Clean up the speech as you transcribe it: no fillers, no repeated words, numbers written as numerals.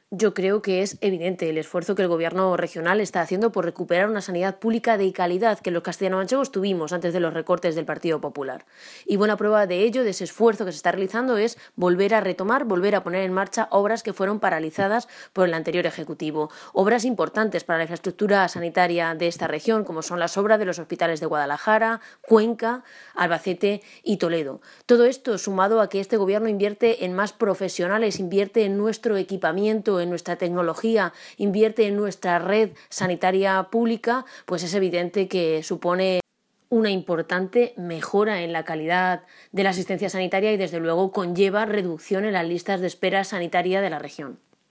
Yo creo que es evidente el esfuerzo que el Gobierno regional está haciendo por recuperar una sanidad pública de calidad que los castellanomanchegos tuvimos antes de los recortes del Partido Popular. Y buena prueba de ello, de ese esfuerzo que se está realizando, es volver a retomar, volver a poner en marcha obras que fueron paralizadas por el anterior Ejecutivo. Obras importantes para la infraestructura sanitaria de esta región, como son las obras de los hospitales de Guadalajara, Cuenca, Albacete y Toledo. Todo esto sumado a que este Gobierno invierte en más profesionales, invierte en nuestro equipamiento, en nuestra tecnología, invierte en nuestra red sanitaria pública, pues es evidente que supone una importante mejora en la calidad de la asistencia sanitaria y, desde luego, conlleva reducción en las listas de espera sanitaria de la región.